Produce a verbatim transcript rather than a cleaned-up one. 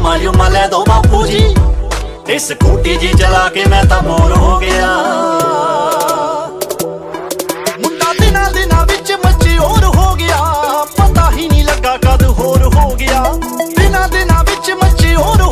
जुम्मा जुम्मा ले दो बापू जी, इस स्कूटी जी चला के मैं तो बोर हो गया। मुंडा दिना दिना विच मची और हो गया, पता ही नहीं लगा कद होर हो गया। दिना दिना विच मची और